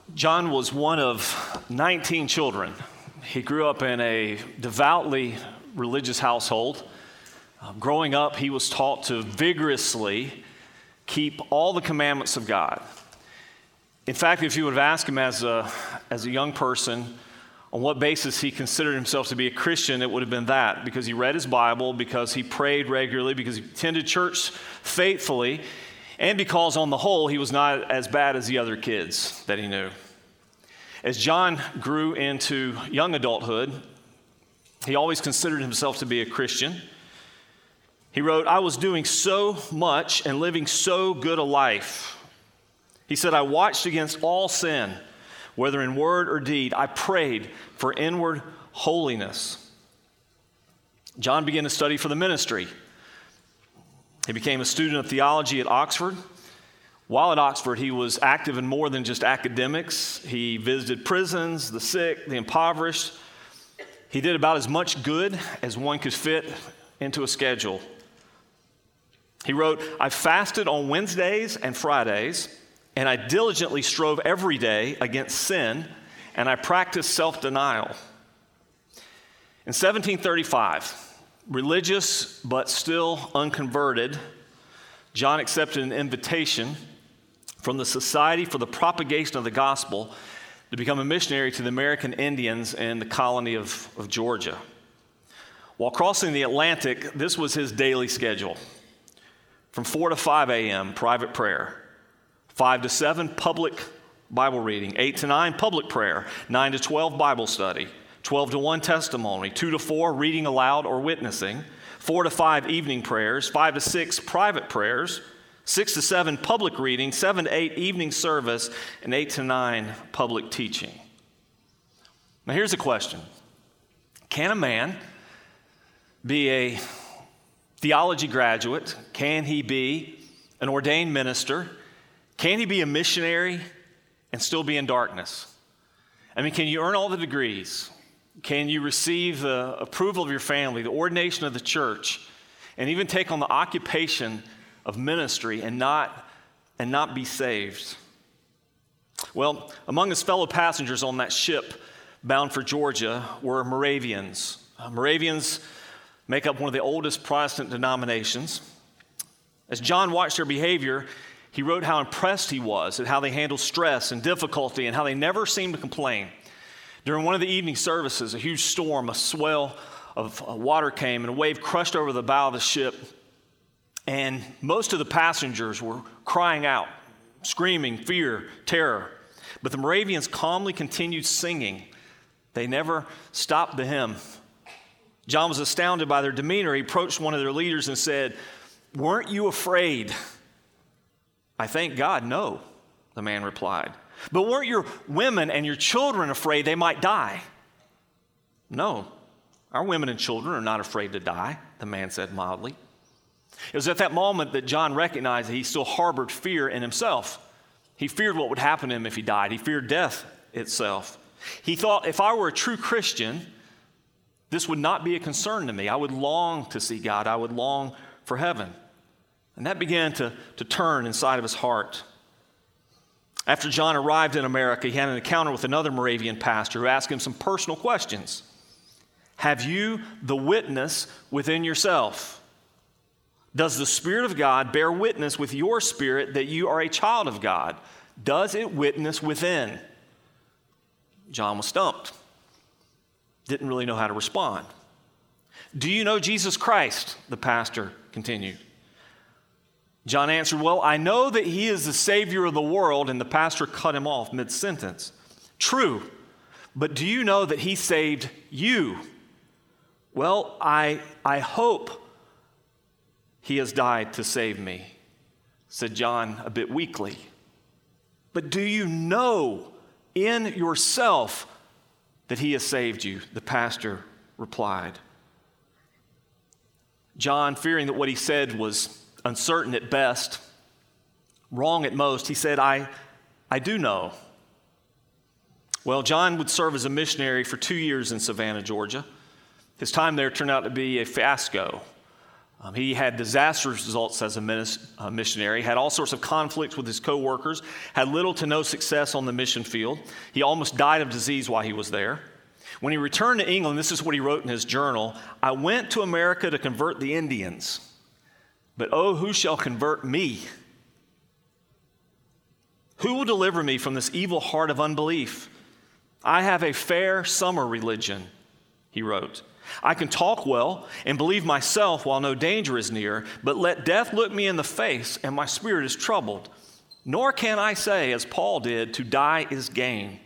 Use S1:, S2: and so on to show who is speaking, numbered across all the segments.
S1: John was one of 19 children. He grew up in a devoutly religious household. Growing up, he was taught to vigorously keep all the commandments of God. In fact, if you would have asked him as a young person on what basis he considered himself to be a Christian, it would have been that, because he read his Bible, because he prayed regularly, because he attended church faithfully, and because on the whole, he was not as bad as the other kids that he knew. As John grew into young adulthood, he always considered himself to be a Christian. He wrote, "I was doing so much and living so good a life." He said, "I watched against all sin, whether in word or deed. I prayed for inward holiness." John began to study for the ministry. He became a student of theology at Oxford. While at Oxford, he was active in more than just academics. He visited prisons, the sick, the impoverished. He did about as much good as one could fit into a schedule. He wrote, "I fasted on Wednesdays and Fridays, and I diligently strove every day against sin, and I practiced self-denial." In 1735, religious but still unconverted, John accepted an invitation from the Society for the Propagation of the Gospel to become a missionary to the American Indians in the colony of Georgia. While crossing the Atlantic, this was his daily schedule. From 4 to 5 a.m., private prayer. 5 to 7, public Bible reading. 8 to 9, public prayer. 9 to 12, Bible study. 12 to 1, testimony. 2 to 4, reading aloud or witnessing. 4 to 5, evening prayers. 5 to 6, private prayers. 6 to 7, public reading. 7 to 8, evening service. And 8 to 9, public teaching. Now here's a question. Can a man be a theology graduate? Can he be an ordained minister? Can he be a missionary and still be in darkness? I mean, can you earn all the degrees? Can you receive the approval of your family, the ordination of the church, and even take on the occupation of ministry and not be saved? Well, among his fellow passengers on that ship bound for Georgia were Moravians. Moravians make up one of the oldest Protestant denominations. As John watched their behavior, he wrote how impressed he was at how they handled stress and difficulty and how they never seemed to complain. During one of the evening services, a huge storm, a swell of water came, and a wave crushed over the bow of the ship. And most of the passengers were crying out, screaming, fear, terror. But the Moravians calmly continued singing. They never stopped the hymn. John was astounded by their demeanor. He approached one of their leaders and said, "Weren't you afraid?" "I thank God, no," the man replied. "But weren't your women and your children afraid they might die?" "No, our women and children are not afraid to die," the man said mildly. It was at that moment that John recognized that he still harbored fear in himself. He feared what would happen to him if he died. He feared death itself. He thought, if I were a true Christian, this would not be a concern to me. I would long to see God. I would long for heaven. And that began to turn inside of his heart. After John arrived in America, he had an encounter with another Moravian pastor who asked him some personal questions. Have you the witness within yourself? Does the Spirit of God bear witness with your spirit that you are a child of God? Does it witness within? John was stumped. Didn't really know how to respond. Do you know Jesus Christ? The pastor continued. John answered, "Well, I know that he is the Savior of the world," and the pastor cut him off mid-sentence. "True, but do you know that he saved you?" "Well, I hope he has died to save me," said John a bit weakly. "But do you know in yourself that he has saved you?" the pastor replied. John, fearing that what he said was uncertain at best, wrong at most, he said, I do know. Well, John would serve as a missionary for 2 years in Savannah, Georgia. His time there turned out to be a fiasco. He had disastrous results as a missionary, had all sorts of conflicts with his co-workers, had little to no success on the mission field. He almost died of disease while he was there. When he returned to England, this is what he wrote in his journal: "I went to America to convert the Indians, but oh, who shall convert me? Who will deliver me from this evil heart of unbelief? I have a fair summer religion," he wrote. "I can talk well and believe myself while no danger is near, but let death look me in the face and my spirit is troubled. Nor can I say, as Paul did, to die is gain."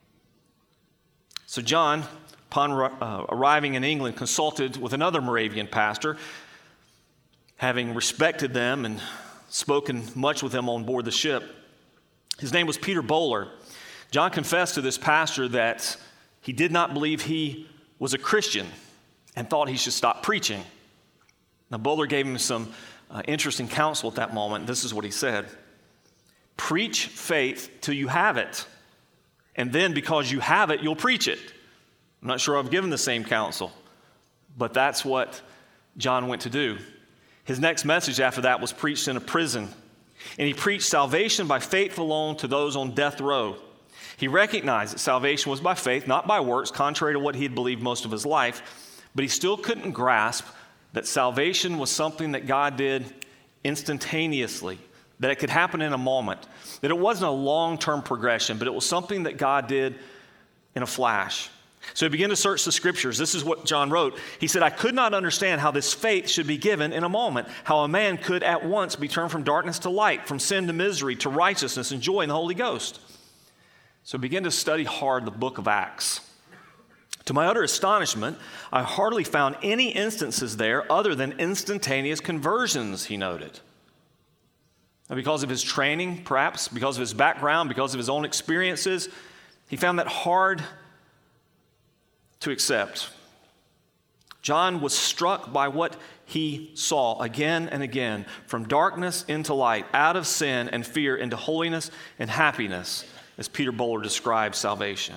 S1: So John, upon arriving in England, consulted with another Moravian pastor, having respected them and spoken much with them on board the ship. His name was Peter Böhler. John confessed to this pastor that he did not believe he was a Christian and thought he should stop preaching. Now, Böhler gave him some interesting counsel at that moment. This is what he said: "Preach faith till you have it, and then because you have it, you'll preach it." I'm not sure I've given the same counsel, but that's what John went to do. His next message after that was preached in a prison, and he preached salvation by faith alone to those on death row. He recognized that salvation was by faith, not by works, contrary to what he had believed most of his life, but he still couldn't grasp that salvation was something that God did instantaneously, that it could happen in a moment, that it wasn't a long-term progression, but it was something that God did in a flash. So he began to search the scriptures. This is what John wrote. He said, "I could not understand how this faith should be given in a moment, how a man could at once be turned from darkness to light, from sin to misery, to righteousness and joy in the Holy Ghost." So I began to study hard the book of Acts. To my utter astonishment, I hardly found any instances there other than instantaneous conversions, he noted. Now, because of his training, perhaps, because of his background, because of his own experiences, he found that hard to accept. John was struck by what he saw again and again, from darkness into light, out of sin and fear into holiness and happiness, as Peter Böhler describes salvation.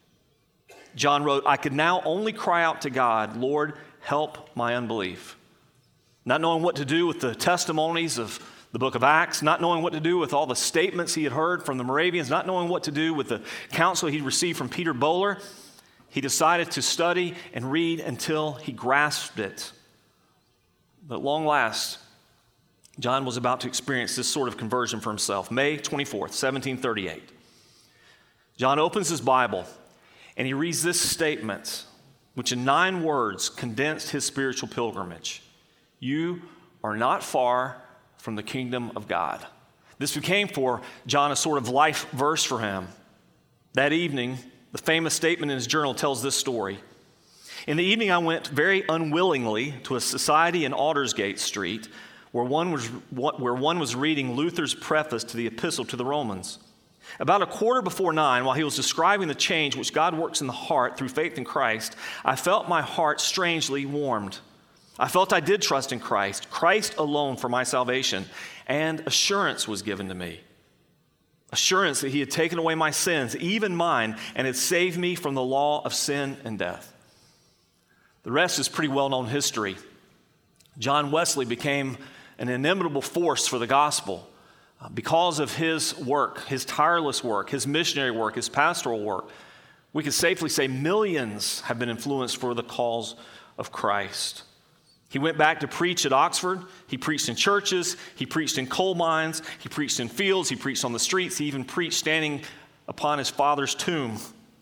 S1: John wrote, "I could now only cry out to God, 'Lord, help my unbelief.'" Not knowing what to do with the testimonies of the book of Acts, not knowing what to do with all the statements he had heard from the Moravians, not knowing what to do with the counsel he'd received from Peter Böhler, he decided to study and read until he grasped it. But at long last, John was about to experience this sort of conversion for himself. May 24th, 1738. John opens his Bible and he reads this statement, which in 9 words condensed his spiritual pilgrimage: "You are not far from the kingdom of God." This became for John a sort of life verse for him. That evening, the famous statement in his journal tells this story: "In the evening, I went very unwillingly to a society in Aldersgate Street where one was reading Luther's preface to the Epistle to the Romans. About 9:15, while he was describing the change which God works in the heart through faith in Christ, I felt my heart strangely warmed. I felt I did trust in Christ alone for my salvation, and assurance was given to me. Assurance that he had taken away my sins, even mine, and had saved me from the law of sin and death." The rest is pretty well-known history. John Wesley became an inimitable force for the gospel because of his work, his tireless work, his missionary work, his pastoral work. We can safely say millions have been influenced for the cause of Christ. He went back to preach at Oxford. He preached in churches. He preached in coal mines. He preached in fields. He preached on the streets. He even preached standing upon his father's tomb.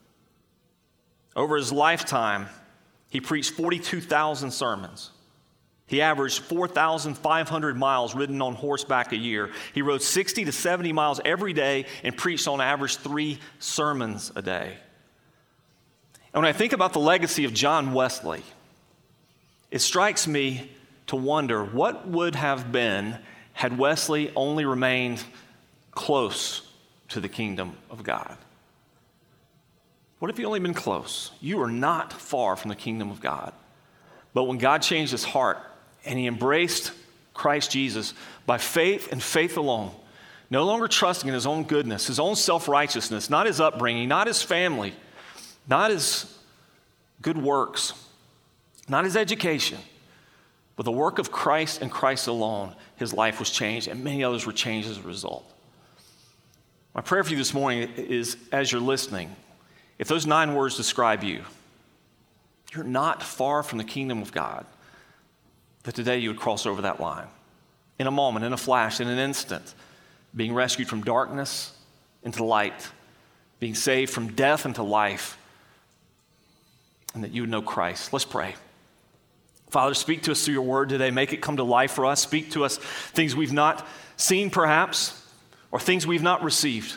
S1: Over his lifetime, he preached 42,000 sermons. He averaged 4,500 miles ridden on horseback a year. He rode 60 to 70 miles every day and preached on average 3 sermons a day. And when I think about the legacy of John Wesley, it strikes me to wonder what would have been had Wesley only remained close to the kingdom of God. What if he only been close? You are not far from the kingdom of God. But when God changed his heart and he embraced Christ Jesus by faith and faith alone, no longer trusting in his own goodness, his own self-righteousness, not his upbringing, not his family, not his good works, not his education, But the work of Christ and Christ alone, his life was changed, and many others were changed as a result. My prayer for you this morning is, as you're listening, if those 9 words describe you, you're not far from the kingdom of God, that today you would cross over that line. In a moment, in a flash, in an instant, being rescued from darkness into light, being saved from death into life, and that you would know Christ. Let's pray. Father, speak to us through your word today. Make it come to life for us. Speak to us things we've not seen, perhaps, or things we've not received.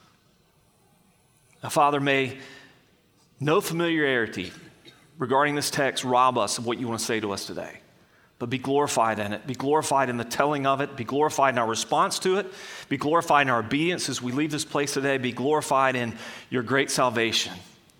S1: Now, Father, may no familiarity regarding this text rob us of what you want to say to us today. But be glorified in it. Be glorified in the telling of it. Be glorified in our response to it. Be glorified in our obedience as we leave this place today. Be glorified in your great salvation.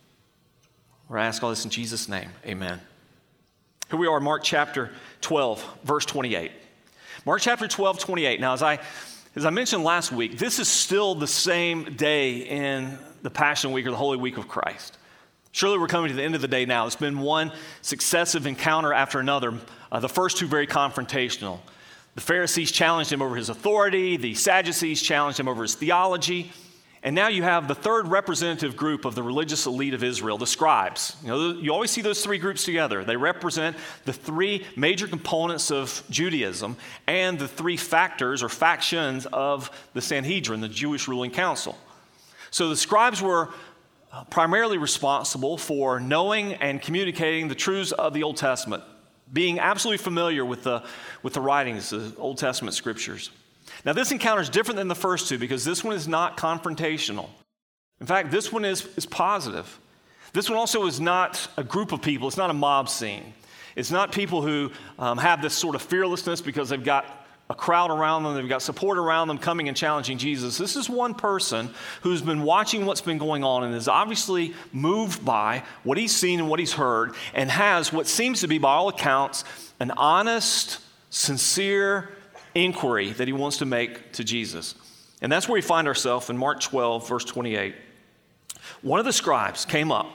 S1: We're asking all this in Jesus' name. Amen. Here we are, Mark chapter 12, verse 28. Mark chapter 12, 28. Now, as I mentioned last week, this is still the same day in the Passion Week or the Holy Week of Christ. Surely we're coming to the end of the day now. It's been one successive encounter after another. The first 2 very confrontational. The Pharisees challenged him over his authority. The Sadducees challenged him over his theology. And now you have the third representative group of the religious elite of Israel, the scribes. You always see those 3 groups together. They represent the 3 major components of Judaism and the 3 factors or factions of the Sanhedrin, the Jewish ruling council. So the scribes were primarily responsible for knowing and communicating the truths of the Old Testament, being absolutely familiar with the writings, the Old Testament scriptures. Now, this encounter is different than the first 2 because this one is not confrontational. In fact, this one is positive. This one also is not a group of people. It's not a mob scene. It's not people who have this sort of fearlessness because they've got a crowd around them, they've got support around them coming and challenging Jesus. This is one person who's been watching what's been going on and is obviously moved by what he's seen and what he's heard and has what seems to be, by all accounts, an honest, sincere inquiry that he wants to make to Jesus. And that's where we find ourselves in Mark 12, verse 28. One of the scribes came up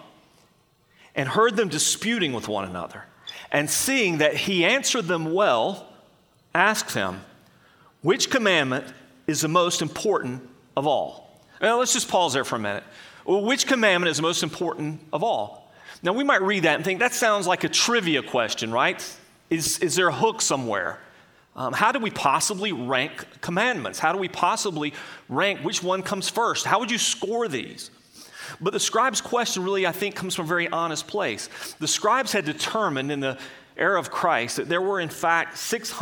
S1: and heard them disputing with one another, and seeing that he answered them well, asked him, which commandment is the most important of all? Now, let's just pause there for a minute. Well, which commandment is the most important of all? Now, we might read that and think that sounds like a trivia question, right? Is there a hook somewhere? How do we possibly rank commandments? How do we possibly rank which one comes first? How would you score these? But the scribe's question really, I think, comes from a very honest place. The scribes had determined in the era of Christ that there were, in fact,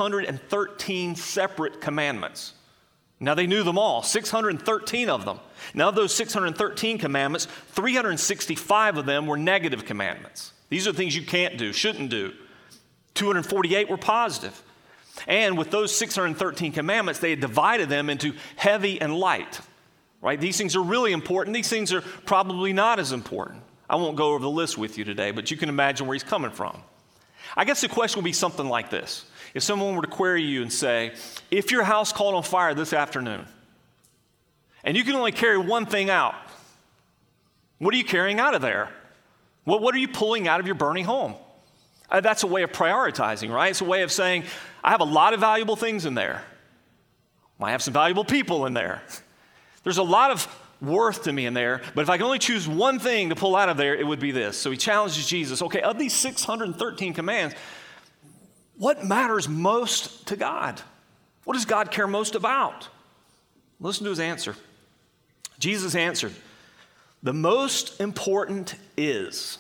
S1: 613 separate commandments. Now, they knew them all, 613 of them. Now, of those 613 commandments, 365 of them were negative commandments. These are things you can't do, shouldn't do. 248 were positive. And with those 613 commandments, they had divided them into heavy and light. Right? These things are really important. These things are probably not as important. I won't go over the list with you today, but you can imagine where he's coming from. I guess the question would be something like this. If someone were to query you and say, if your house caught on fire this afternoon, and you can only carry one thing out, what are you carrying out of there? What are you pulling out of your burning home? That's a way of prioritizing, right? It's a way of saying, I have a lot of valuable things in there. I have some valuable people in there. There's a lot of worth to me in there, but if I can only choose one thing to pull out of there, it would be this. So he challenges Jesus, okay, of these 613 commands, what matters most to God? What does God care most about? Listen to his answer. Jesus answered, the most important is,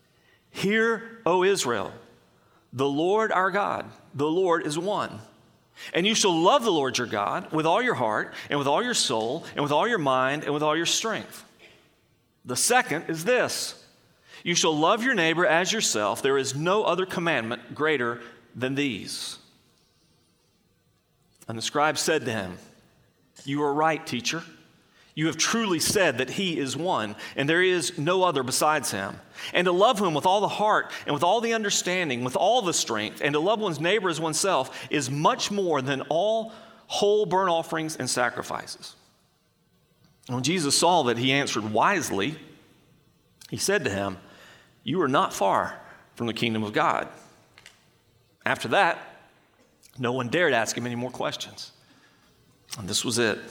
S1: hear, O Israel, the Lord our God, the Lord is one. And you shall love the Lord your God with all your heart and with all your soul and with all your mind and with all your strength. The second is this, you shall love your neighbor as yourself. There is no other commandment greater than these. And the scribe said to him, you are right, teacher. You have truly said that he is one, and there is no other besides him. And to love him with all the heart and with all the understanding, with all the strength, and to love one's neighbor as oneself is much more than all whole burnt offerings and sacrifices. And when Jesus saw that he answered wisely, he said to him, you are not far from the kingdom of God. After that, no one dared ask him any more questions. And this was it.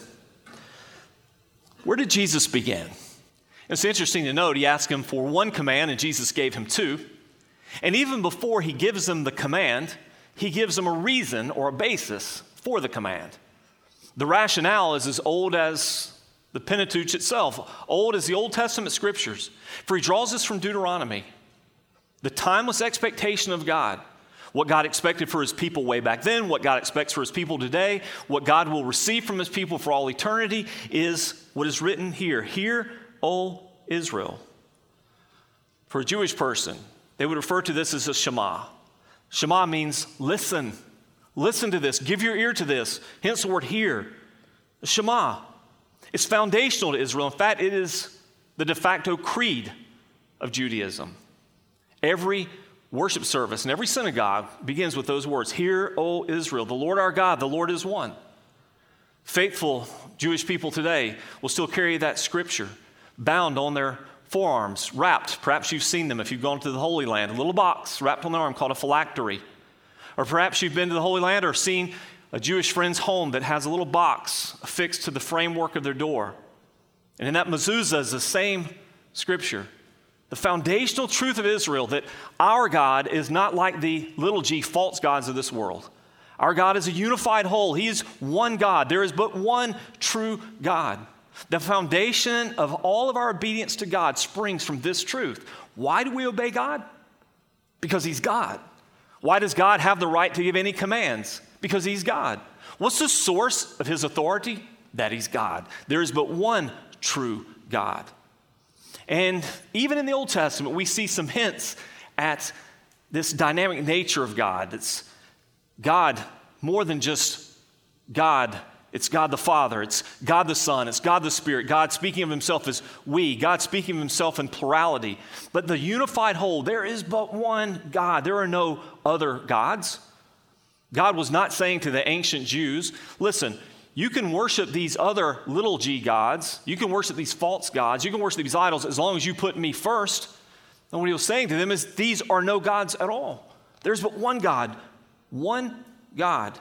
S1: Where did Jesus begin? It's interesting to note, he asked him for one command, and Jesus gave him two. And even before he gives him the command, he gives him a reason or a basis for the command. The rationale is as old as the Pentateuch itself, old as the Old Testament scriptures. For he draws this from Deuteronomy, the timeless expectation of God, what God expected for his people way back then, what God expects for his people today, what God will receive from his people for all eternity is what is written here. Hear, O Israel. For a Jewish person, they would refer to this as a Shema. Shema means listen. Listen to this. Give your ear to this. Hence the word hear. Shema. It's foundational to Israel. In fact, it is the de facto creed of Judaism. Every worship service and every synagogue begins with those words, Hear, O Israel, the Lord our God, the Lord is one. Faithful Jewish people today will still carry that scripture bound on their forearms, wrapped. Perhaps you've seen them if you've gone to the Holy Land, a little box wrapped on their arm called a phylactery. Or perhaps you've been to the Holy Land or seen a Jewish friend's home that has a little box affixed to the framework of their door. And in that mezuzah is the same scripture. The foundational truth of Israel that our God is not like the little g false gods of this world. Our God is a unified whole. He is one God. There is but one true God. The foundation of all of our obedience to God springs from this truth. Why do we obey God? Because he's God. Why does God have the right to give any commands? Because he's God. What's the source of his authority? That he's God. There is but one true God. And even in the Old Testament, we see some hints at this dynamic nature of God. It's God more than just God. It's God the Father. It's God the Son. It's God the Spirit. God speaking of himself as we. God speaking of himself in plurality. But the unified whole, there is but one God. There are no other gods. God was not saying to the ancient Jews, listen, you can worship these other little g gods. You can worship these false gods. You can worship these idols as long as you put me first. And what he was saying to them is these are no gods at all. There's but one God. One God.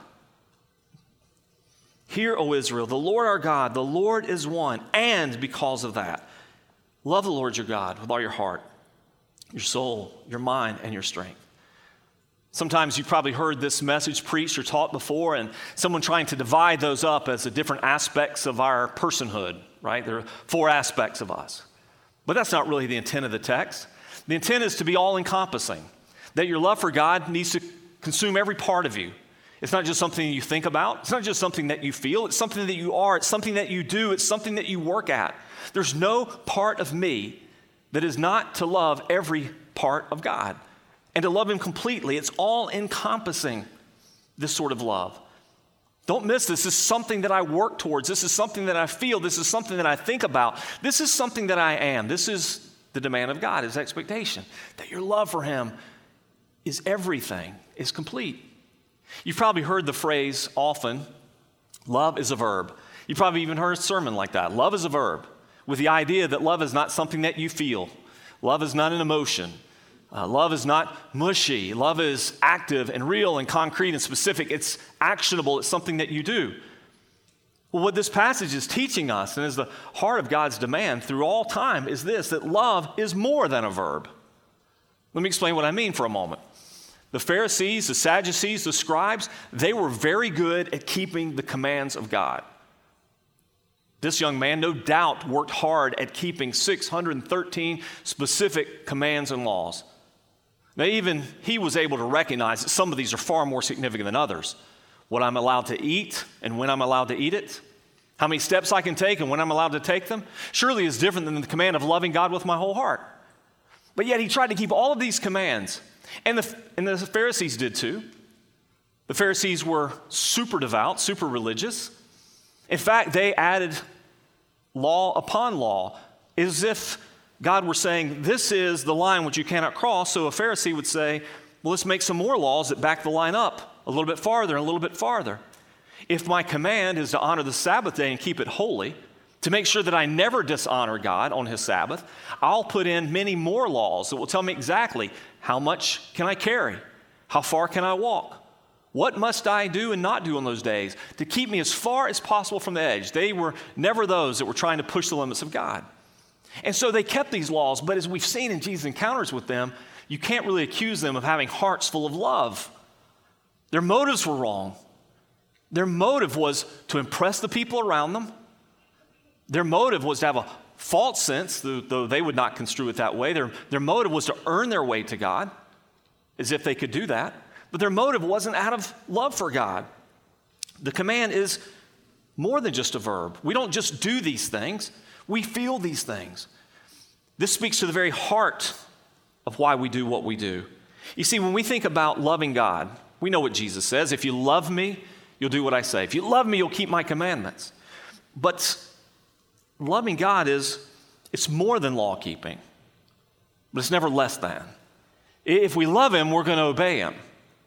S1: Hear, O Israel, the Lord our God, the Lord is one. And because of that, love the Lord your God with all your heart, your soul, your mind, and your strength. Sometimes you've probably heard this message preached or taught before, and someone trying to divide those up as the different aspects of our personhood, right? There are 4 aspects of us. But that's not really the intent of the text. The intent is to be all-encompassing, that your love for God needs to consume every part of you. It's not just something you think about. It's not just something that you feel. It's something that you are. It's something that you do. It's something that you work at. There's no part of me that is not to love every part of God and to love him completely. It's all encompassing, this sort of love. Don't miss this. This is something that I work towards. This is something that I feel. This is something that I think about. This is something that I am. This is the demand of God, his expectation, that your love for him is everything, is complete. You've probably heard the phrase often, love is a verb. You've probably even heard a sermon like that. Love is a verb, with the idea that love is not something that you feel. Love is not an emotion. Love is not mushy. Love is active and real and concrete and specific. It's actionable. It's something that you do. Well, what this passage is teaching us, and is the heart of God's demand through all time, is this, that love is more than a verb. Let me explain what I mean for a moment. The Pharisees, the Sadducees, the scribes, they were very good at keeping the commands of God. This young man, no doubt, worked hard at keeping 613 specific commands and laws. Now, even he was able to recognize that some of these are far more significant than others. What I'm allowed to eat and when I'm allowed to eat it. How many steps I can take and when I'm allowed to take them. Surely is different than the command of loving God with my whole heart. But yet he tried to keep all of these commands. And the Pharisees did too. The Pharisees were super devout, super religious. In fact, they added law upon law as if God were saying, this is the line which you cannot cross. So a Pharisee would say, well, let's make some more laws that back the line up a little bit farther and a little bit farther. If my command is to honor the Sabbath day and keep it holy, to make sure that I never dishonor God on his Sabbath, I'll put in many more laws that will tell me exactly how much can I carry, How far can I walk? What must I do and not do on those days to keep me as far as possible from the edge? They were never those that were trying to push the limits of God. And so they kept these laws, but as we've seen in Jesus' encounters with them, you can't really accuse them of having hearts full of love. Their motives were wrong. Their motive was to impress the people around them. Their motive was to have a false sense, though they would not construe it that way. Their motive was to earn their way to God, as if they could do that. But their motive wasn't out of love for God. The command is more than just a verb. We don't just do these things. We feel these things. This speaks to the very heart of why we do what we do. You see, when we think about loving God, we know what Jesus says. If you love me, you'll do what I say. If you love me, you'll keep my commandments. But loving God it's more than law keeping, but it's never less than. If we love him, we're going to obey him.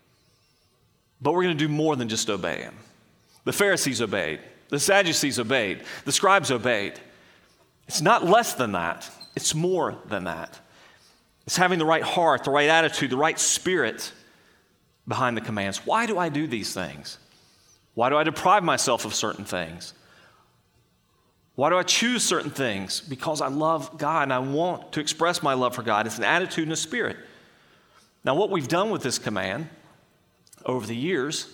S1: But we're going to do more than just obey him. The Pharisees obeyed. The Sadducees obeyed. The scribes obeyed. It's not less than that. It's more than that. It's having the right heart, the right attitude, the right spirit behind the commands. Why do I do these things? Why do I deprive myself of certain things? Why do I choose certain things? Because I love God and I want to express my love for God. It's an attitude and a spirit. Now, what we've done with this command over the years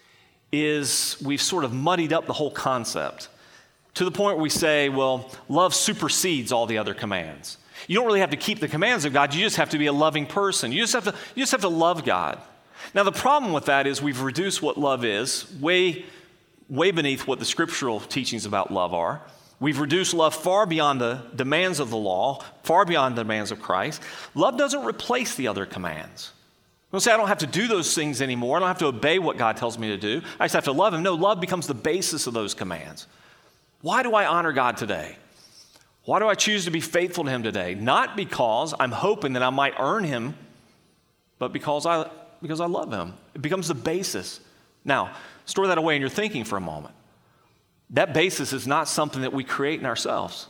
S1: is we've sort of muddied up the whole concept to the point where we say, well, love supersedes all the other commands. You don't really have to keep the commands of God. You just have to be a loving person. You just have to love God. Now, the problem with that is we've reduced what love is way beneath what the scriptural teachings about love are. We've reduced love far beyond the demands of the law, far beyond the demands of Christ. Love doesn't replace the other commands. Don't say I don't have to do those things anymore. I don't have to obey what God tells me to do. I just have to love him. No, love becomes the basis of those commands. Why do I honor God today? Why do I choose to be faithful to him today? Not because I'm hoping that I might earn him, but because I love him. It becomes the basis. Now, store that away in your thinking for a moment. That basis is not something that we create in ourselves.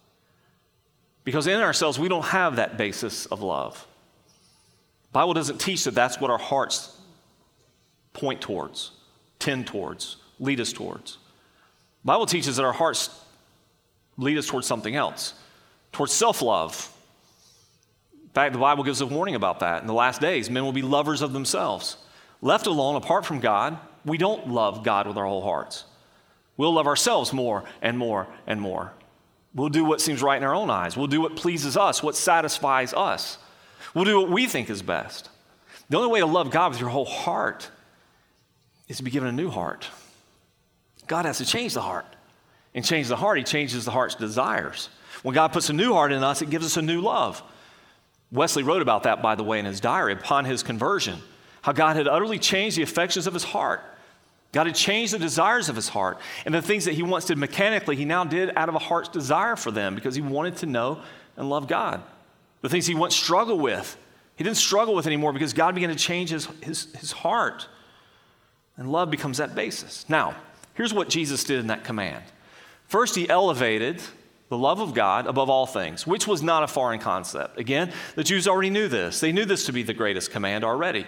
S1: Because in ourselves, we don't have that basis of love. The Bible doesn't teach that that's what our hearts point towards, tend towards, lead us towards. The Bible teaches that our hearts lead us towards something else, towards self-love. In fact, the Bible gives a warning about that. In the last days, men will be lovers of themselves. Left alone, apart from God, we don't love God with our whole hearts. We'll love ourselves more and more and more. We'll do what seems right in our own eyes. We'll do what pleases us, what satisfies us. We'll do what we think is best. The only way to love God with your whole heart is to be given a new heart. God has to change the heart. And change the heart, he changes the heart's desires. When God puts a new heart in us, it gives us a new love. Wesley wrote about that, by the way, in his diary upon his conversion, how God had utterly changed the affections of his heart. God had changed the desires of his heart. And the things that he once did mechanically, he now did out of a heart's desire for them because he wanted to know and love God. The things he once struggled with, he didn't struggle with anymore because God began to change his heart. And love becomes that basis. Now, here's what Jesus did in that command. First, he elevated the love of God above all things, which was not a foreign concept. Again, the Jews already knew this. They knew this to be the greatest command already.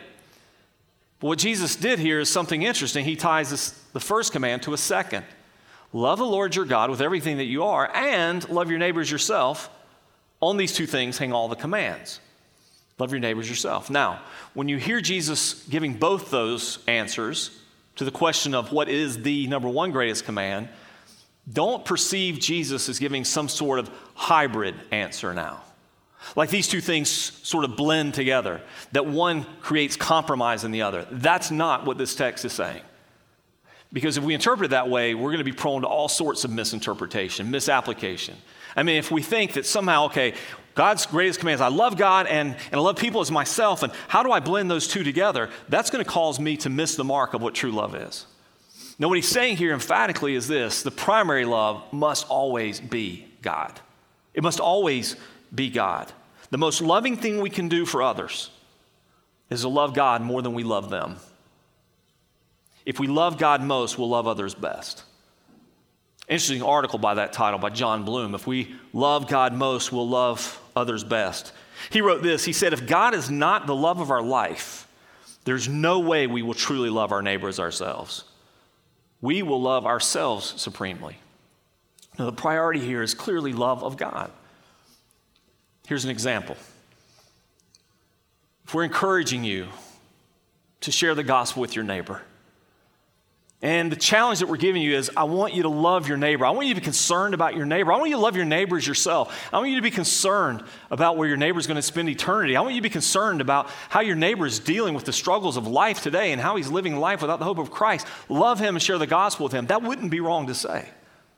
S1: But what Jesus did here is something interesting. He ties the first command to a second. Love the Lord your God with everything that you are, and love your neighbors yourself. On these two things hang all the commands. Love your neighbors yourself. Now, when you hear Jesus giving both those answers to the question of what is the number one greatest command, don't perceive Jesus as giving some sort of hybrid answer now. Like these two things sort of blend together, that one creates compromise in the other. That's not what this text is saying. Because if we interpret it that way, we're going to be prone to all sorts of misinterpretation, misapplication. I mean, if we think that somehow, okay, God's greatest command is I love God and I love people as myself, and how do I blend those two together? That's going to cause me to miss the mark of what true love is. Now, what he's saying here emphatically is this: the primary love must always be God. It must always be God. The most loving thing we can do for others is to love God more than we love them. If we love God most, we'll love others best. Interesting article by that title by John Bloom. If we love God most, we'll love others best. He wrote this. He said, if God is not the love of our life, there's no way we will truly love our neighbor as ourselves. We will love ourselves supremely. Now, the priority here is clearly love of God. Here's an example. If we're encouraging you to share the gospel with your neighbor, and the challenge that we're giving you is, I want you to love your neighbor. I want you to be concerned about your neighbor. I want you to love your neighbor as yourself. I want you to be concerned about where your neighbor is going to spend eternity. I want you to be concerned about how your neighbor is dealing with the struggles of life today and how he's living life without the hope of Christ. Love him and share the gospel with him. That wouldn't be wrong to say.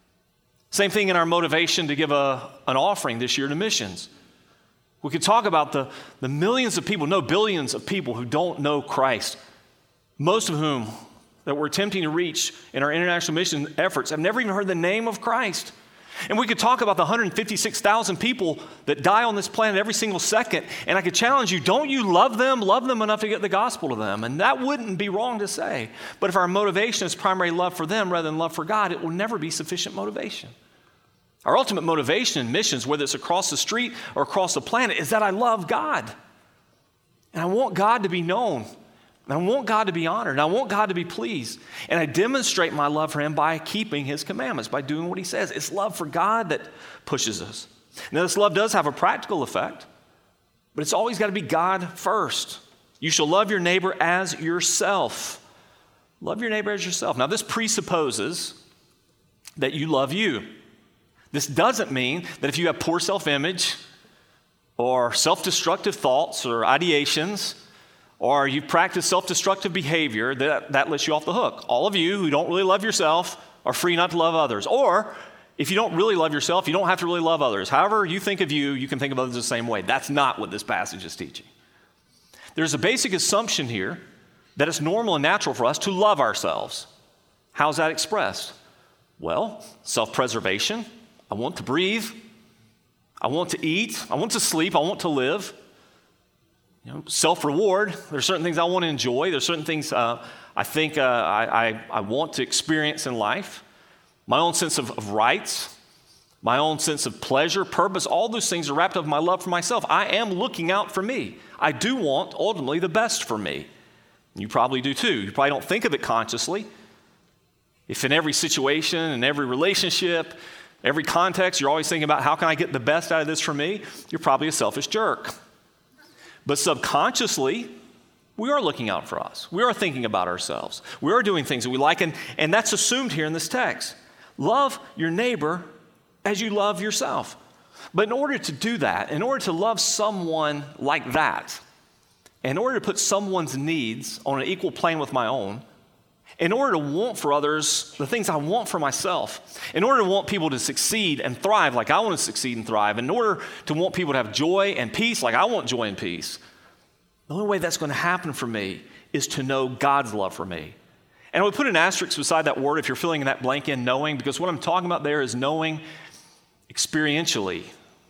S1: Same thing in our motivation to give an offering this year to missions. We could talk about the millions of people, no, billions of people who don't know Christ, most of whom that we're attempting to reach in our international mission efforts have never even heard the name of Christ. And we could talk about the 156,000 people that die on this planet every single second, and I could challenge you, don't you love them enough to get the gospel to them? And that wouldn't be wrong to say. But if our motivation is primary love for them rather than love for God, it will never be sufficient motivation. Our ultimate motivation in missions, whether it's across the street or across the planet, is that I love God. And I want God to be known. And I want God to be honored. And I want God to be pleased. And I demonstrate my love for him by keeping his commandments, by doing what he says. It's love for God that pushes us. Now, this love does have a practical effect, but it's always got to be God first. You shall love your neighbor as yourself. Love your neighbor as yourself. Now, this presupposes that you love you. This doesn't mean that if you have poor self-image or self-destructive thoughts or ideations, or you practice self-destructive behavior, that lets you off the hook. All of you who don't really love yourself are free not to love others. Or if you don't really love yourself, you don't have to really love others. However you think of you, you can think of others the same way. That's not what this passage is teaching. There's a basic assumption here that it's normal and natural for us to love ourselves. How's that expressed? Well, self-preservation. I want to breathe. I want to eat. I want to sleep. I want to live. Self-reward. There's certain things I want to enjoy. There's certain things I think I want to experience in life. My own sense of rights, my own sense of pleasure, purpose, all those things are wrapped up in my love for myself. I am looking out for me. I do want, ultimately, the best for me. You probably do too. You probably don't think of it consciously. If in every situation, in every relationship, every context, you're always thinking about how can I get the best out of this for me, you're probably a selfish jerk. But subconsciously, we are looking out for us. We are thinking about ourselves. We are doing things that we like, and that's assumed here in this text. Love your neighbor as you love yourself. But in order to do that, in order to love someone like that, in order to put someone's needs on an equal plane with my own, in order to want for others the things I want for myself, in order to want people to succeed and thrive like I want to succeed and thrive, in order to want people to have joy and peace like I want joy and peace, the only way that's going to happen for me is to know God's love for me. And we put an asterisk beside that word if you're filling in that blank in knowing, because what I'm talking about there is knowing experientially.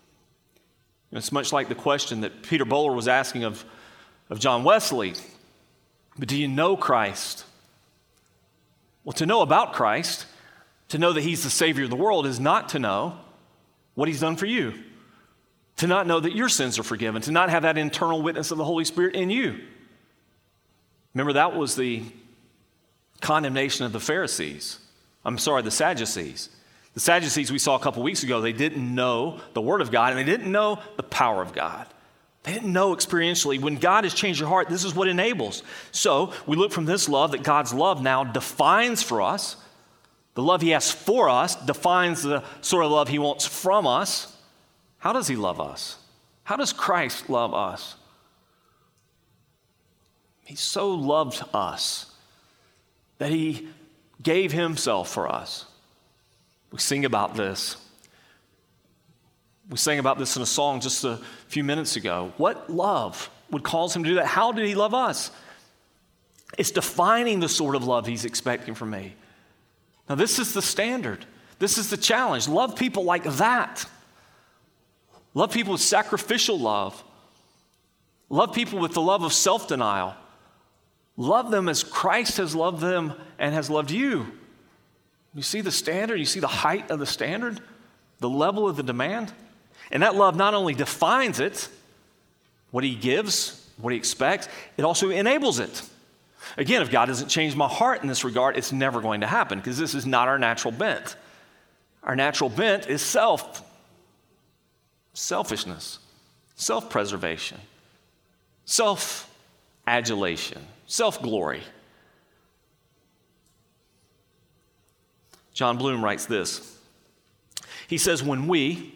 S1: It's much like the question that Peter Bowler was asking of John Wesley. But do you know Christ? Well, to know about Christ, to know that he's the Savior of the world, is not to know what he's done for you. To not know that your sins are forgiven, to not have that internal witness of the Holy Spirit in you. Remember, that was the condemnation of the Sadducees. The Sadducees we saw a couple weeks ago, they didn't know the Word of God and they didn't know the power of God. They didn't know experientially. When God has changed your heart, this is what enables. So we look from this love that God's love now defines for us. The love he has for us defines the sort of love he wants from us. How does he love us? How does Christ love us? He so loved us that he gave himself for us. We sing about this. We sang about this in a song just a few minutes ago. What love would cause him to do that? How did he love us? It's defining the sort of love he's expecting from me. Now, this is the standard. This is the challenge. Love people like that. Love people with sacrificial love. Love people with the love of self-denial. Love them as Christ has loved them and has loved you. You see the standard? You see the height of the standard? The level of the demand? And that love not only defines it, what he gives what he expects, it also enables it. Again, if God doesn't change my heart in this regard, it's never going to happen because this is not our natural bent. Our natural bent is selfishness, self-preservation, self-adulation, self-glory. John Bloom writes this. He says, when we,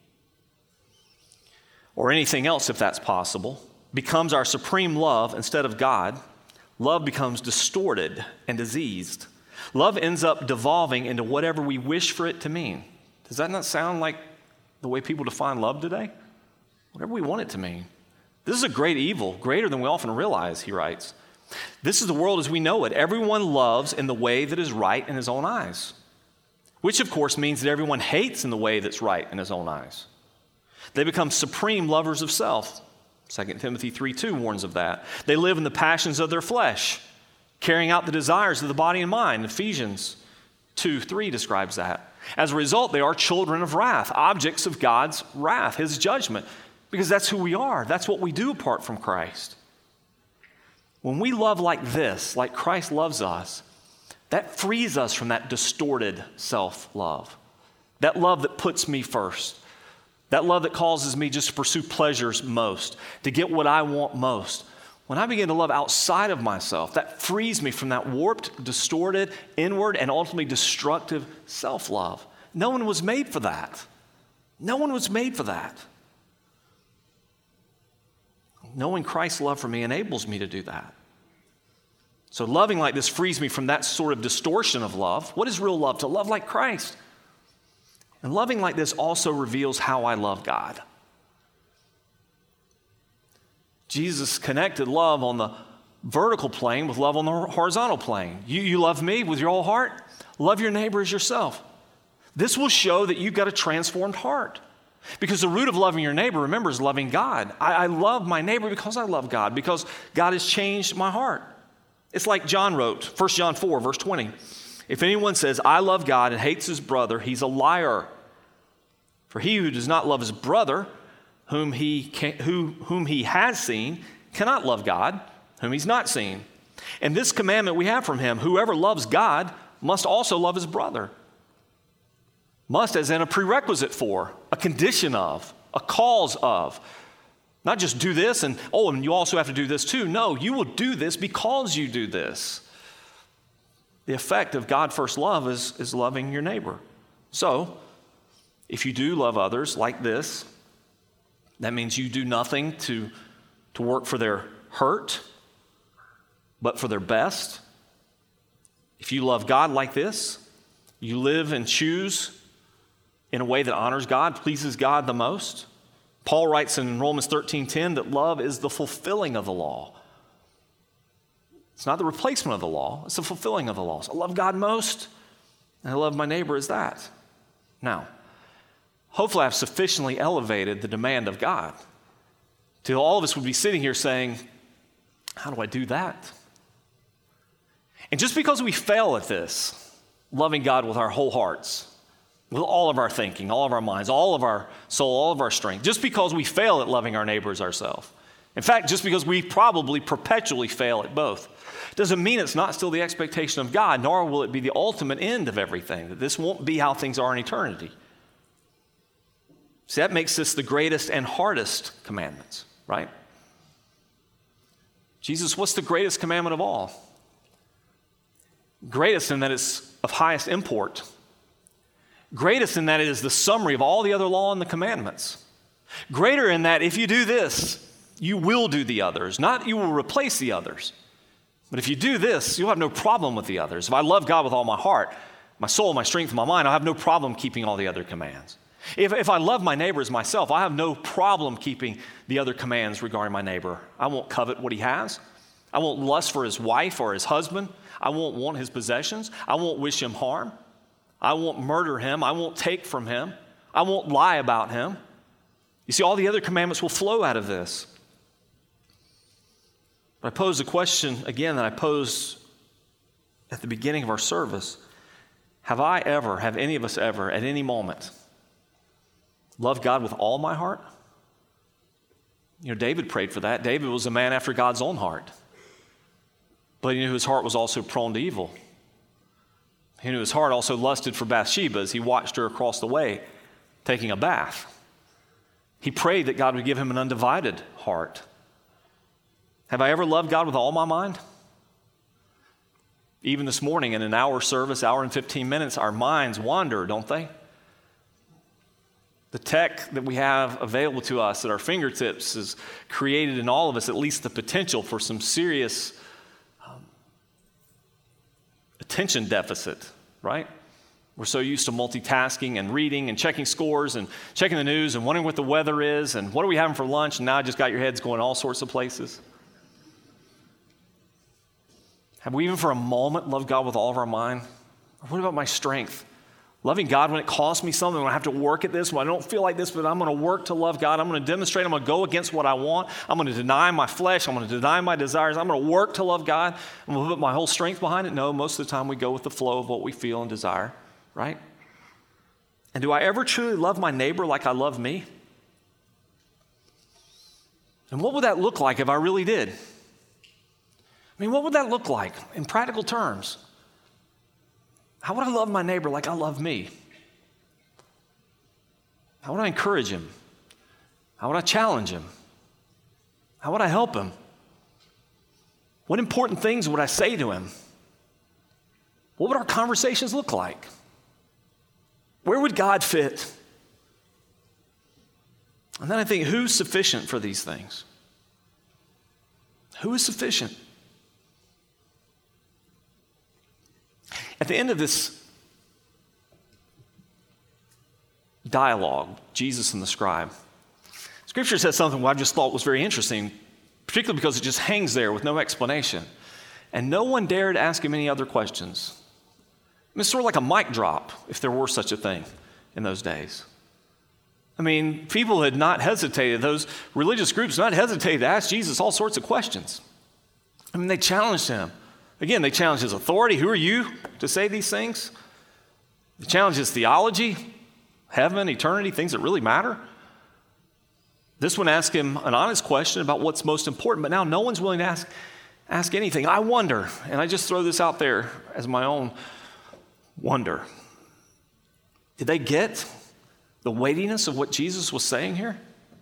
S1: or anything else if that's possible, becomes our supreme love instead of God, love becomes distorted and diseased. Love ends up devolving into whatever we wish for it to mean. Does that not sound like the way people define love today? Whatever we want it to mean. This is a great evil, greater than we often realize, he writes. This is the world as we know it. Everyone loves in the way that is right in his own eyes, which of course means that everyone hates in the way that's right in his own eyes. They become supreme lovers of self. 2 Timothy 3:2 warns of that. They live in the passions of their flesh, carrying out the desires of the body and mind. Ephesians 2:3 describes that. As a result, they are children of wrath, objects of God's wrath, his judgment, because that's who we are. That's what we do apart from Christ. When we love like this, like Christ loves us, that frees us from that distorted self-love, that love that puts me first, that love that causes me just to pursue pleasures most, to get what I want most. When I begin to love outside of myself, that frees me from that warped, distorted, inward, and ultimately destructive self-love. No one was made for that. No one was made for that. Knowing Christ's love for me enables me to do that. So loving like this frees me from that sort of distortion of love. What is real love? To love like Christ. And loving like this also reveals how I love God. Jesus connected love on the vertical plane with love on the horizontal plane. You love me with your whole heart? Love your neighbor as yourself. This will show that you've got a transformed heart. Because the root of loving your neighbor, remember, is loving God. I love my neighbor because I love God, because God has changed my heart. It's like John wrote, 1 John 4, verse 20. If anyone says, I love God and hates his brother, he's a liar. For he who does not love his brother, whom he has seen, cannot love God, whom he's not seen. And this commandment we have from him, whoever loves God must also love his brother. Must as in a prerequisite for, a condition of, a cause of. Not just do this and you also have to do this too. No, you will do this because you do this. The effect of God first love is loving your neighbor. So, if you do love others like this, that means you do nothing to work for their hurt, but for their best. If you love God like this, you live and choose in a way that honors God, pleases God the most. Paul writes in Romans 13:10 that love is the fulfilling of the law. It's not the replacement of the law, it's the fulfilling of the law. So I love God most, and I love my neighbor as that. Now, hopefully I've sufficiently elevated the demand of God till all of us would be sitting here saying, how do I do that? And just because we fail at this, loving God with our whole hearts, with all of our thinking, all of our minds, all of our soul, all of our strength, just because we fail at loving our neighbors ourselves. In fact, just because we probably perpetually fail at both, doesn't mean it's not still the expectation of God, nor will it be the ultimate end of everything, that this won't be how things are in eternity. See, that makes this the greatest and hardest commandments, right? Jesus, what's the greatest commandment of all? Greatest in that it's of highest import. Greatest in that it is the summary of all the other law and the commandments. Greater in that if you do this, you will do the others. Not you will replace the others. But if you do this, you'll have no problem with the others. If I love God with all my heart, my soul, my strength, my mind, I'll have no problem keeping all the other commands. If I love my neighbor as myself, I have no problem keeping the other commands regarding my neighbor. I won't covet what he has. I won't lust for his wife or his husband. I won't want his possessions. I won't wish him harm. I won't murder him. I won't take from him. I won't lie about him. You see, all the other commandments will flow out of this. But I pose the question again that I posed at the beginning of our service. Have any of us ever, at any moment, loved God with all my heart? David prayed for that. David was a man after God's own heart. But he knew his heart was also prone to evil. He knew his heart also lusted for Bathsheba as he watched her across the way taking a bath. He prayed that God would give him an undivided heart. Have I ever loved God with all my mind? Even this morning in an hour service, hour and 15 minutes, our minds wander, don't they? The tech that we have available to us at our fingertips has created in all of us at least the potential for some serious attention deficit, right? We're so used to multitasking and reading and checking scores and checking the news and wondering what the weather is and what are we having for lunch, and now I just got your heads going all sorts of places. Have we even for a moment loved God with all of our mind? Or what about my strength? Loving God when it costs me something, when I have to work at this, when I don't feel like this, but I'm going to work to love God. I'm going to demonstrate. I'm going to go against what I want. I'm going to deny my flesh. I'm going to deny my desires. I'm going to work to love God. I'm going to put my whole strength behind it. No, most of the time we go with the flow of what we feel and desire, right? And do I ever truly love my neighbor like I love me? And what would that look like if I really did? I mean, what would that look like in practical terms? How would I love my neighbor like I love me? How would I encourage him? How would I challenge him? How would I help him? What important things would I say to him? What would our conversations look like? Where would God fit? And then I think, who's sufficient for these things? Who is sufficient? At the end of this dialogue, Jesus and the scribe, Scripture says something I just thought was very interesting, particularly because it just hangs there with no explanation. And no one dared ask him any other questions. I mean, it's sort of like a mic drop, if there were such a thing in those days. I mean, people had not hesitated, those religious groups had not hesitated to ask Jesus all sorts of questions. I mean, they challenged him. Again, they challenged his authority. Who are you to say these things? They challenged his theology, heaven, eternity, things that really matter. This one asked him an honest question about what's most important, but now no one's willing to ask anything. I wonder, and I just throw this out there as my own wonder. Did they get the weightiness of what Jesus was saying here?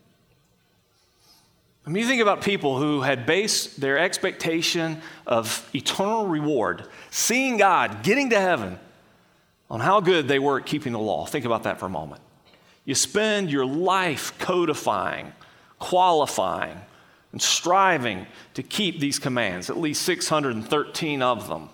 S1: I mean, you think about people who had based their expectation of eternal reward, seeing God, getting to heaven, on how good they were at keeping the law. Think about that for a moment. You spend your life codifying, qualifying, and striving to keep these commands, at least 613 of them.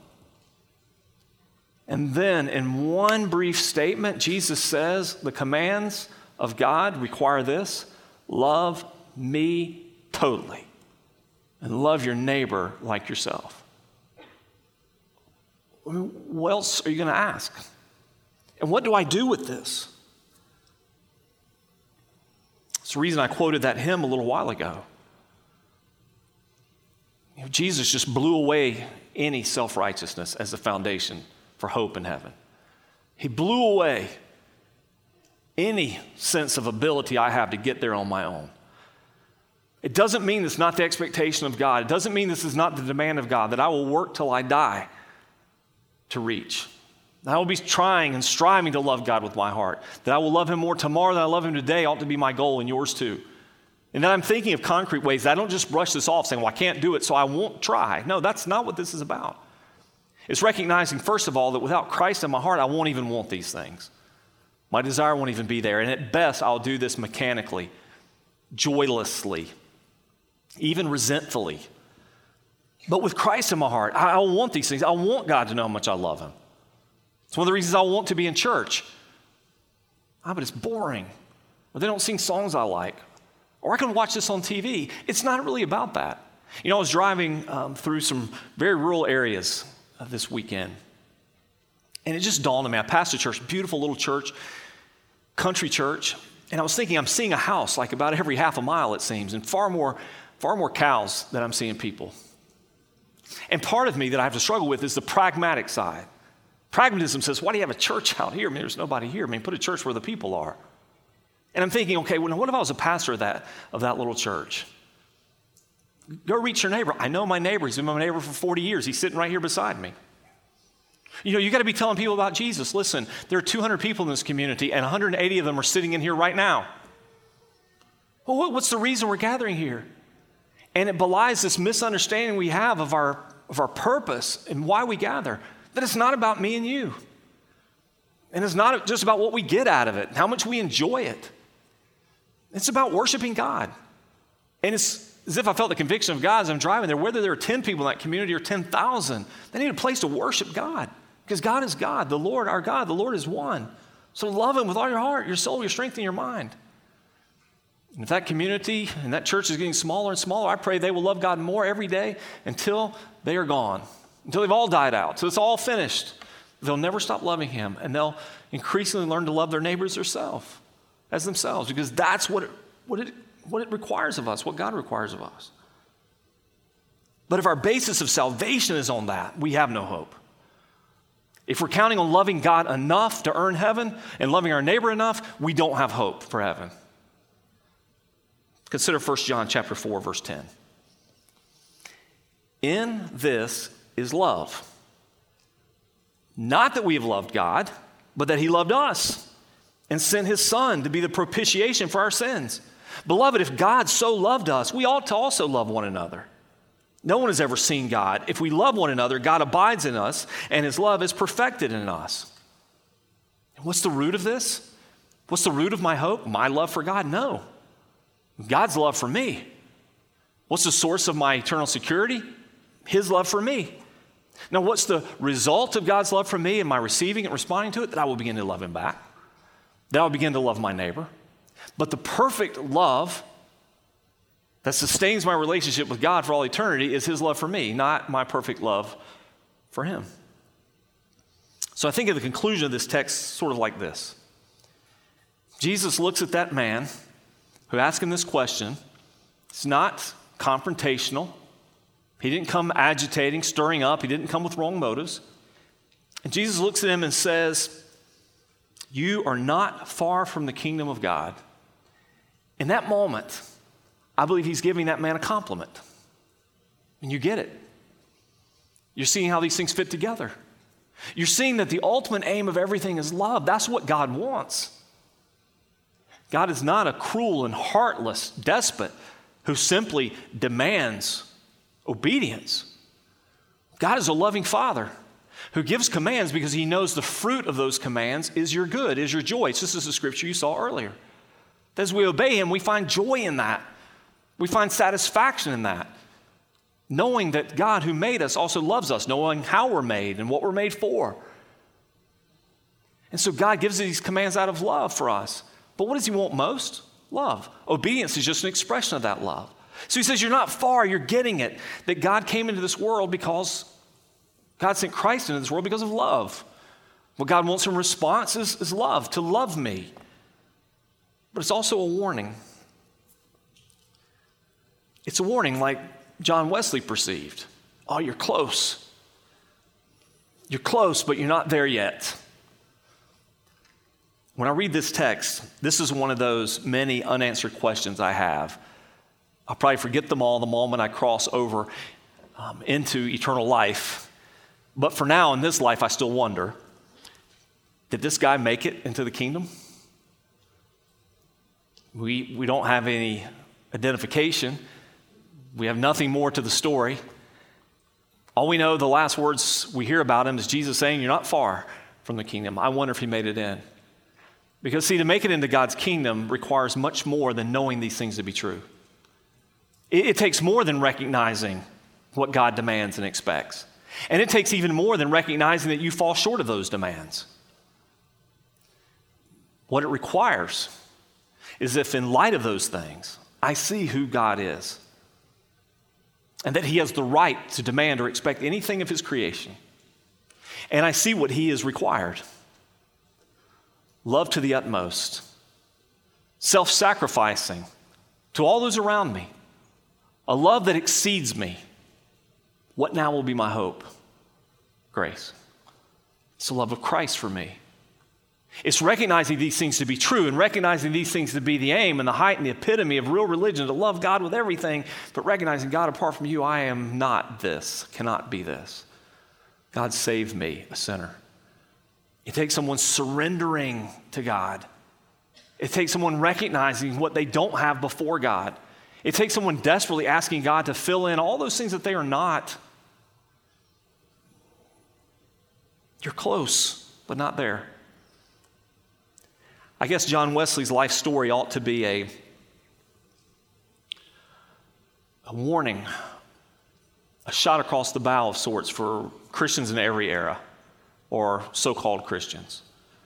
S1: And then in one brief statement, Jesus says the commands of God require this: love me totally, and love your neighbor like yourself. I mean, what else are you going to ask? And what do I do with this? It's the reason I quoted that hymn a little while ago. You know, Jesus just blew away any self-righteousness as the foundation for hope in heaven. He blew away any sense of ability I have to get there on my own. It doesn't mean it's not the expectation of God. It doesn't mean this is not the demand of God, that I will work till I die to reach. That I will be trying and striving to love God with my heart. That I will love him more tomorrow than I love him today ought to be my goal, and yours too. And then I'm thinking of concrete ways. I don't just brush this off saying, well, I can't do it, so I won't try. No, that's not what this is about. It's recognizing, first of all, that without Christ in my heart, I won't even want these things. My desire won't even be there. And at best, I'll do this mechanically, joylessly, even resentfully. But with Christ in my heart, I want these things. I want God to know how much I love him. It's one of the reasons I want to be in church. But it's boring. Or they don't sing songs I like. Or I can watch this on TV. It's not really about that. You know, I was driving through some very rural areas this weekend. And it just dawned on me. I passed a church, beautiful little church, country church. And I was thinking, I'm seeing a house like about every half a mile, it seems, and far more cows than I'm seeing people. And part of me that I have to struggle with is the pragmatic side. Pragmatism says, why do you have a church out here? I mean, there's nobody here. I mean, put a church where the people are. And I'm thinking, okay, well, what if I was a pastor of that little church? Go reach your neighbor. I know my neighbor. He's been my neighbor for 40 years. He's sitting right here beside me. You got to be telling people about Jesus. Listen, there are 200 people in this community, and 180 of them are sitting in here right now. Well, what's the reason we're gathering here? And it belies this misunderstanding we have of our purpose and why we gather, that it's not about me and you. And it's not just about what we get out of it, how much we enjoy it. It's about worshiping God. And it's as if I felt the conviction of God as I'm driving there, whether there are 10 people in that community or 10,000, they need a place to worship God. Because God is God, the Lord, our God, the Lord is one. So love Him with all your heart, your soul, your strength, and your mind. And if that community and that church is getting smaller and smaller, I pray they will love God more every day until they are gone, until they've all died out, until it's all finished. They'll never stop loving Him, and they'll increasingly learn to love their neighbors as themselves, because that's what it requires of us, what God requires of us. But if our basis of salvation is on that, we have no hope. If we're counting on loving God enough to earn heaven and loving our neighbor enough, we don't have hope for heaven. Consider 1 John chapter 4, verse 10. In this is love. Not that we have loved God, but that He loved us and sent His Son to be the propitiation for our sins. Beloved, if God so loved us, we ought to also love one another. No one has ever seen God. If we love one another, God abides in us, and His love is perfected in us. And what's the root of this? What's the root of my hope? My love for God? No. God's love for me. What's the source of my eternal security? His love for me. Now, what's the result of God's love for me and my receiving and responding to it? That I will begin to love Him back. That I will begin to love my neighbor. But the perfect love that sustains my relationship with God for all eternity is His love for me, not my perfect love for Him. So I think of the conclusion of this text sort of like this. Jesus looks at that man who asked Him this question. It's not confrontational. He didn't come agitating, stirring up. He didn't come with wrong motives. And Jesus looks at him and says, "You are not far from the kingdom of God." In that moment, I believe He's giving that man a compliment. And you get it. You're seeing how these things fit together. You're seeing that the ultimate aim of everything is love. That's what God wants. God is not a cruel and heartless despot who simply demands obedience. God is a loving Father who gives commands because He knows the fruit of those commands is your good, is your joy. This is the scripture you saw earlier. As we obey Him, we find joy in that. We find satisfaction in that. Knowing that God who made us also loves us, knowing how we're made and what we're made for. And so God gives these commands out of love for us. But what does He want most? Love. Obedience is just an expression of that love. So He says, you're not far, you're getting it. That God came into this world because God sent Christ into this world because of love. What God wants in response is love, to love me. But it's also a warning. It's a warning like John Wesley perceived. Oh, you're close. You're close, but you're not there yet. When I read this text, this is one of those many unanswered questions I have. I'll probably forget them all the moment I cross over into eternal life. But for now, in this life, I still wonder, did this guy make it into the kingdom? We don't have any identification. We have nothing more to the story. All we know, the last words we hear about him is Jesus saying, you're not far from the kingdom. I wonder if he made it in. Because see, to make it into God's kingdom requires much more than knowing these things to be true. It takes more than recognizing what God demands and expects. And it takes even more than recognizing that you fall short of those demands. What it requires is if in light of those things, I see who God is and that he has the right to demand or expect anything of his creation, and I see what he is required. Love to the utmost, self-sacrificing to all those around me, a love that exceeds me. What now will be my hope? Grace. It's the love of Christ for me. It's recognizing these things to be true and recognizing these things to be the aim and the height and the epitome of real religion, to love God with everything, but recognizing, God, apart from you, I am not this, cannot be this. God, save me, a sinner. It takes someone surrendering to God. It takes someone recognizing what they don't have before God. It takes someone desperately asking God to fill in all those things that they are not. You're close, but not there. I guess John Wesley's life story ought to be a warning, a shot across the bow of sorts for Christians in every era, or so-called Christians.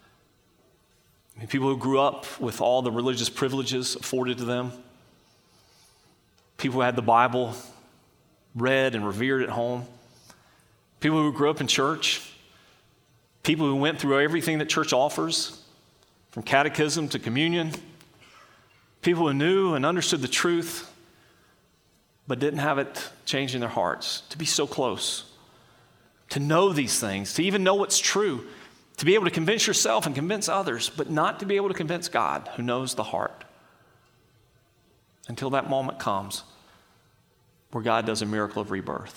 S1: I mean, people who grew up with all the religious privileges afforded to them, people who had the Bible read and revered at home, people who grew up in church, people who went through everything that church offers, from catechism to communion, people who knew and understood the truth, but didn't have it change in their hearts. To be so close, to know these things, to even know what's true, to be able to convince yourself and convince others, but not to be able to convince God, who knows the heart. Until that moment comes where God does a miracle of rebirth.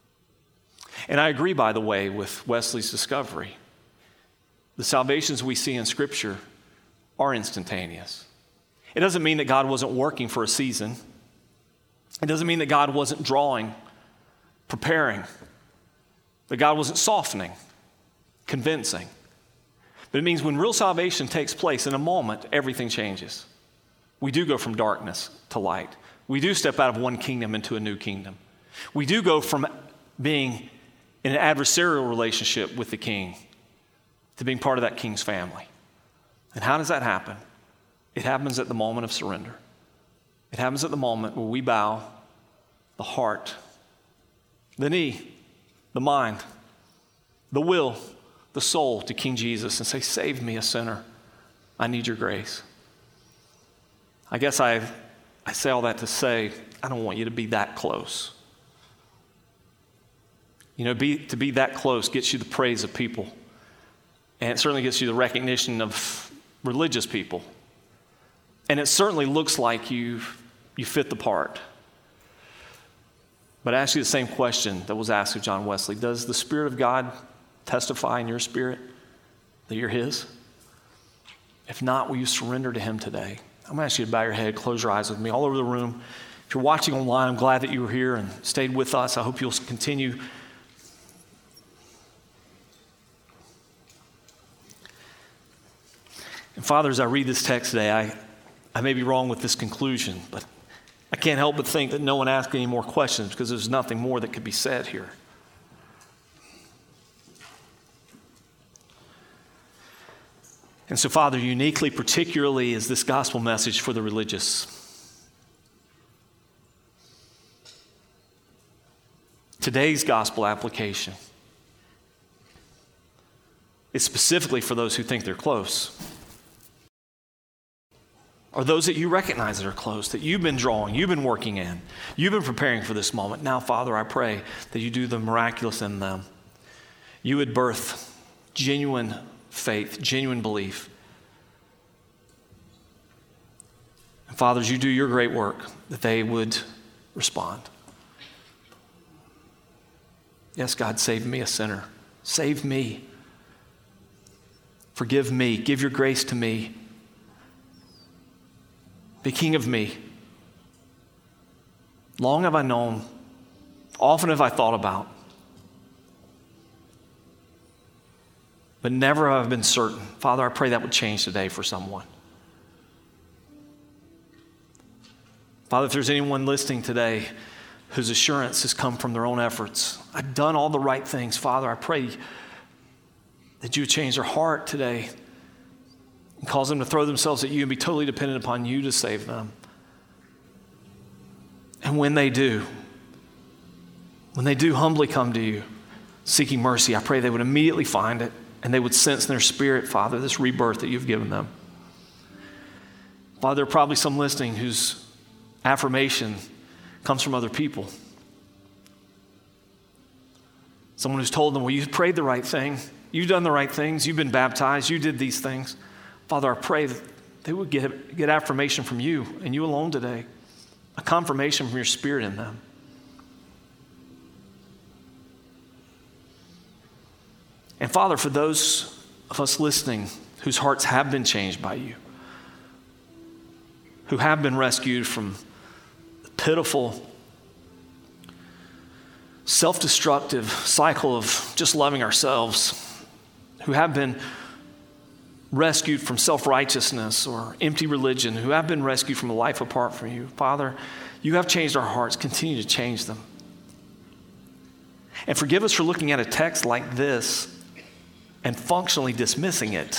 S1: And I agree, by the way, with Wesley's discovery. The salvations we see in Scripture are instantaneous. It doesn't mean that God wasn't working for a season. It doesn't mean that God wasn't drawing, preparing, that God wasn't softening, convincing. But it means when real salvation takes place, in a moment, everything changes. We do go from darkness to light. We do step out of one kingdom into a new kingdom. We do go from being in an adversarial relationship with the king to being part of that king's family. And how does that happen? It happens at the moment of surrender. It happens at the moment where we bow the heart, the knee, the mind, the will, the soul to King Jesus and say, save me, a sinner. I need your grace. I guess I say all that to say, I don't want you to be that close. You know, to be that close gets you the praise of people. And it certainly gets you the recognition of religious people. And it certainly looks like you fit the part. But I ask you the same question that was asked of John Wesley. Does the Spirit of God testify in your spirit that you're His? If not, will you surrender to Him today? I'm going to ask you to bow your head, close your eyes with me all over the room. If you're watching online, I'm glad that you were here and stayed with us. I hope you'll continue. And Father, as I read this text today, I may be wrong with this conclusion, but I can't help but think that no one asked any more questions because there's nothing more that could be said here. And so, Father, uniquely, particularly, is this gospel message for the religious. Today's gospel application is specifically for those who think they're close, or those that you recognize that are close, that you've been drawing, you've been working in, you've been preparing for this moment. Now, Father, I pray that you do the miraculous in them. You would birth genuine faith, genuine belief. And fathers, you do your great work, that they would respond. Yes, God, save me, a sinner. Save me. Forgive me. Give your grace to me. Be king of me. Long have I known, often have I thought about, but never have I been certain. Father, I pray that would change today for someone. Father, if there's anyone listening today whose assurance has come from their own efforts, I've done all the right things, Father, I pray that you would change their heart today and cause them to throw themselves at you and be totally dependent upon you to save them. And when they do humbly come to you seeking mercy, I pray they would immediately find it and they would sense in their spirit, Father, this rebirth that you've given them. Father, there are probably some listening whose affirmation comes from other people. Someone who's told them, well, you prayed the right thing. You've done the right things. You've been baptized. You did these things. Father, I pray that they would get affirmation from you and you alone today, a confirmation from your Spirit in them. And Father, for those of us listening whose hearts have been changed by you, who have been rescued from the pitiful, self-destructive cycle of just loving ourselves, who have been rescued from self-righteousness or empty religion, who have been rescued from a life apart from you. Father, you have changed our hearts. Continue to change them. And forgive us for looking at a text like this and functionally dismissing it,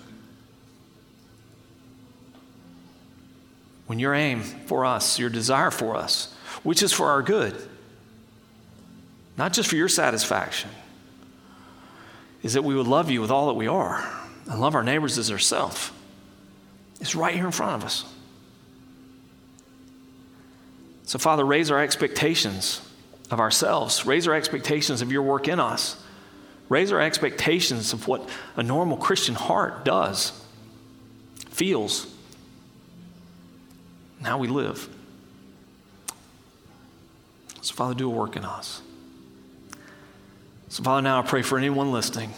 S1: when your aim for us, your desire for us, which is for our good, not just for your satisfaction, is that we would love you with all that we are and love our neighbors as ourselves. It's right here in front of us. So, Father, raise our expectations of ourselves. Raise our expectations of your work in us. Raise our expectations of what a normal Christian heart does, feels, and how we live. So, Father, do a work in us. So, Father, now I pray for anyone listening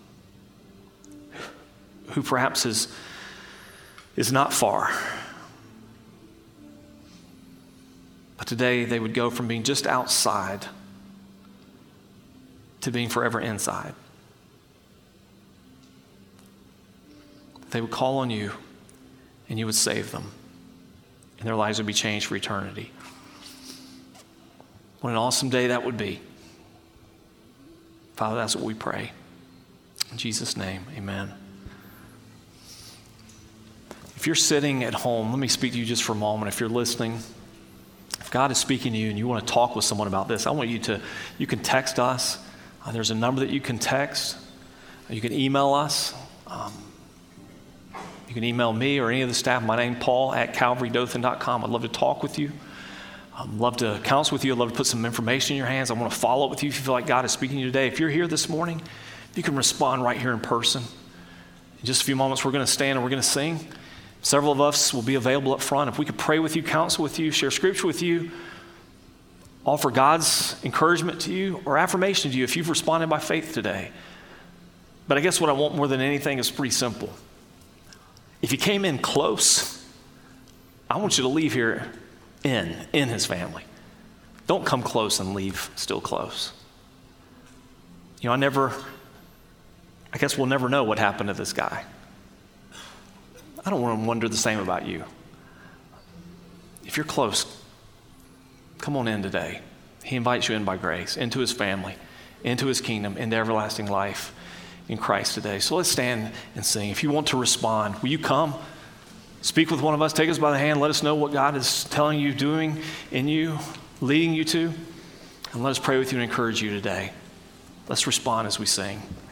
S1: who perhaps is not far, but today they would go from being just outside to being forever inside. They would call on you and you would save them, and their lives would be changed for eternity. What an awesome day that would be. Father, that's what we pray. In Jesus' name, amen. If you're sitting at home, let me speak to you just for a moment. If you're listening, if God is speaking to you and you want to talk with someone about this, I want you can text us. There's a number that you can text. You can email us. You can email me or any of the staff. My name, Paul, at calvarydothan.com. I'd love to talk with you. I'd love to counsel with you. I'd love to put some information in your hands. I want to follow up with you if you feel like God is speaking to you today. If you're here this morning, you can respond right here in person. In just a few moments, we're going to stand and we're going to sing. Several of us will be available up front. If we could pray with you, counsel with you, share scripture with you, offer God's encouragement to you or affirmation to you if you've responded by faith today. But I guess what I want more than anything is pretty simple. If you came in close, I want you to leave here in his family. Don't come close and leave still close. You know, I guess we'll never know what happened to this guy. I don't want to wonder the same about you. If you're close, come on in today. He invites you in by grace, into his family, into his kingdom, into everlasting life in Christ today. So let's stand and sing. If you want to respond, will you come? Speak with one of us. Take us by the hand. Let us know what God is telling you, doing in you, leading you to. And let us pray with you and encourage you today. Let's respond as we sing.